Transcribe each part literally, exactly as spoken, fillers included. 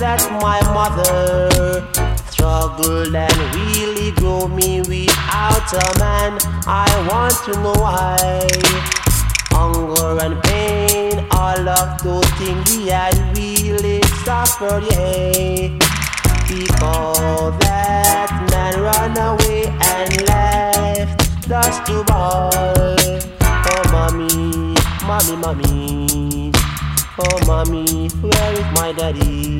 that my mother struggled and really grew me without a man. I want to know why. Hunger and pain, all of those things we had really suffered, yeah. Because that man ran away and left us to ball. Oh mommy, mommy, mommy. Oh mommy, where is my daddy?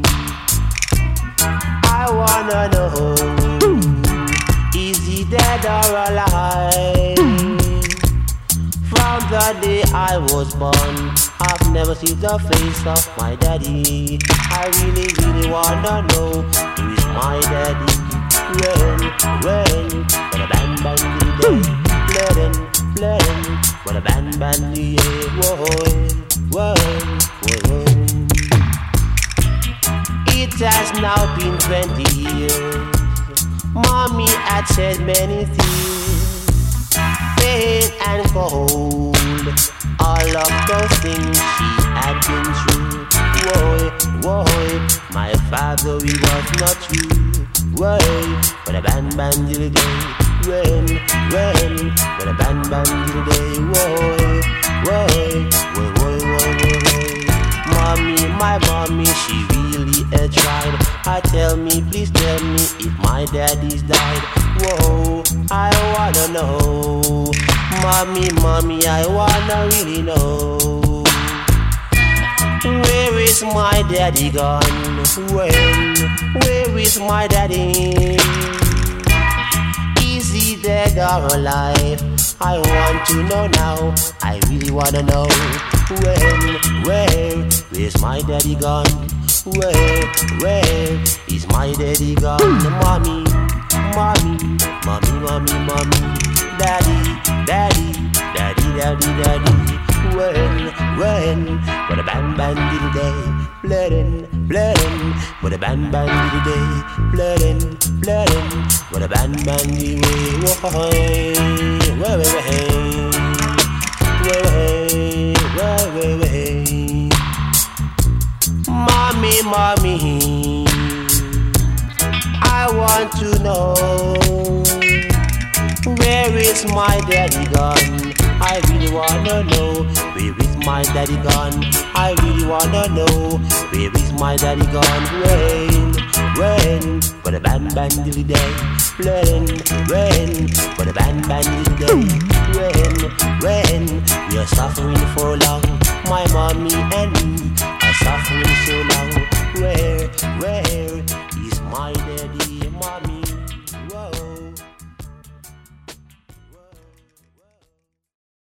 I wanna know, is he dead or alive? From the day I was born, I've never seen the face of my daddy. I really, really wanna know, who is my daddy? When, when, when a band band the day, bloodin', bloodin', when a band band the day, whoa, whoa, whoa, whoa. It has now been twenty years. Mommy had said many things, pain and cold, all of those things she had been through. Whoa, whoa, my father, he was not true. Whoa, when a band band the day, when, when, when a band band the day, whoa, whoa, whoa, whoa, whoa, whoa. Mommy, my mommy, she really uh, tried. I tell me, please tell me if my daddy's died. Whoa, I wanna know. Mommy, mommy, I wanna really know. Where is my daddy gone? When? Where is my daddy? Is he dead or alive? I want to know now. I really wanna know. When? Where? Where's my daddy gone? Where? Where is my daddy gone? Mommy, mommy, mommy, mommy, mommy. Daddy, daddy, daddy, daddy, daddy. When, when, when a band band did the day, bloodin', bloodin', when a band band did the day, bloodin', bloodin', when a band band did the way, way, way, way, way, way, way. Mommy, mommy, I want to know, where is my daddy gone? I really wanna know, where is my daddy gone? I really wanna know, where is my daddy gone? When, when, when a band band till the day, when, when, when a band band till the day, when, when, we are suffering for long.